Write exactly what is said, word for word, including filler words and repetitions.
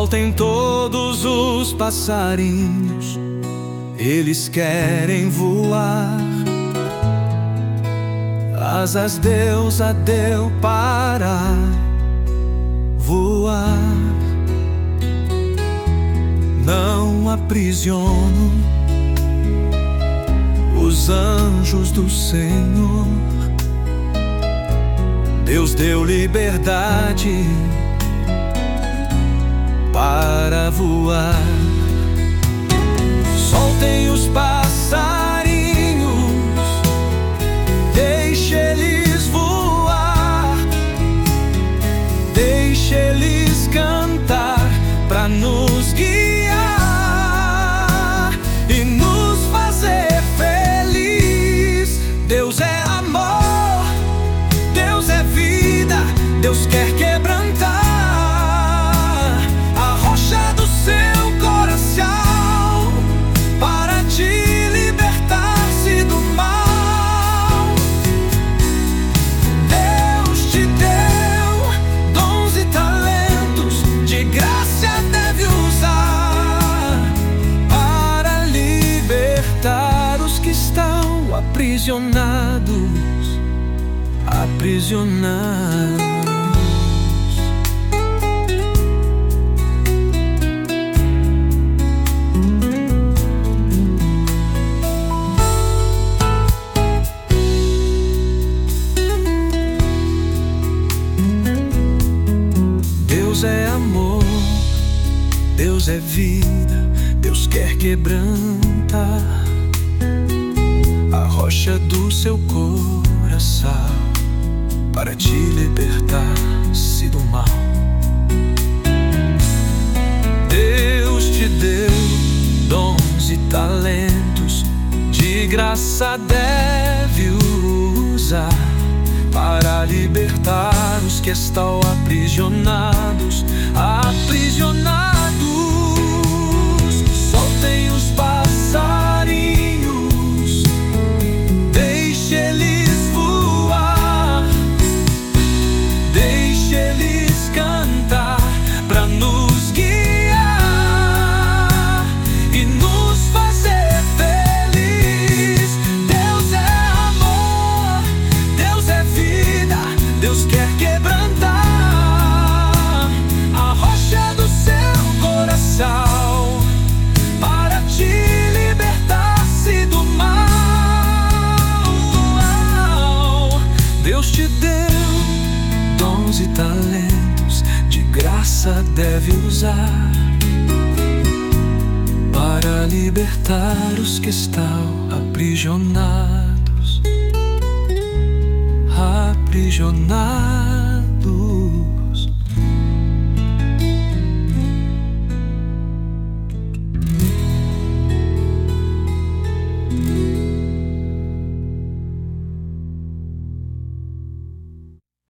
Soltem todos os passarinhos, eles querem voar. Asas Deus a deu para voar. Não aprisiono os anjos do Senhor. Deus deu liberdade para voar. Soltem os passarinhos, deixe eles voar, deixe eles cantar pra nos guiar e nos fazer feliz. Deus é amor, Deus é vida, Deus quer quebrantar a rocha do seu coração para te libertar-se do mal. Deus te deu dons e talentos, de graça deve usar para libertar os que estão aprisionados, aprisionados. Deus é amor, Deus é vida, Deus quer quebrantar a rocha do seu coração para te libertar-se do mal. Deus te deu dons e talentos, de graça deve usar para libertar os que estão aprisionados, aprisionados. Soltem os passarinhos, deixe eles voar, deixe eles cantar pra nos guiar e nos fazer feliz. Deus é amor, Deus é vida, Deus quer quebrantar a rocha do seu coração para te libertar-se do mal. Deus te deu dons e talentos, de graça deve usar para libertar os que estão aprisionados, aprisionados.